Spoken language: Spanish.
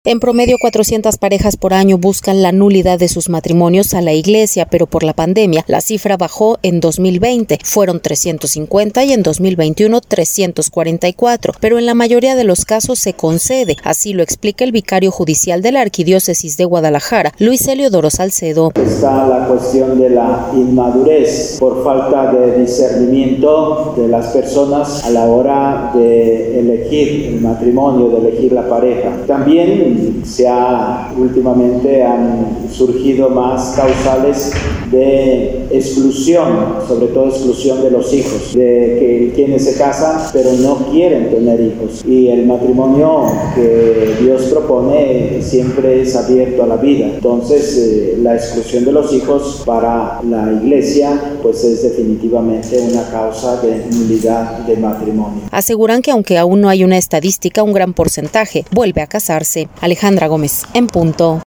En promedio, 400 parejas por año buscan la nulidad de sus matrimonios a la iglesia, pero por la pandemia la cifra bajó en 2020. Fueron 350 y en 2021 344, pero en la mayoría de los casos se concede. Así lo explica el vicario judicial de la Arquidiócesis de Guadalajara, Luis Heliodoro Salcedo. Está la cuestión de la inmadurez por falta de discernimiento de las personas a la hora de elegir el matrimonio, de elegir la pareja. También últimamente han surgido más causales de exclusión, sobre todo exclusión de los hijos, de quienes se casan pero no quieren tener hijos. Y el matrimonio que Dios propone siempre es abierto a la vida. Entonces, la exclusión de los hijos para la iglesia pues es definitivamente una causa de nulidad de matrimonio. Aseguran que aunque aún no hay una estadística, un gran porcentaje vuelve a casarse. Alejandra Gómez, en punto.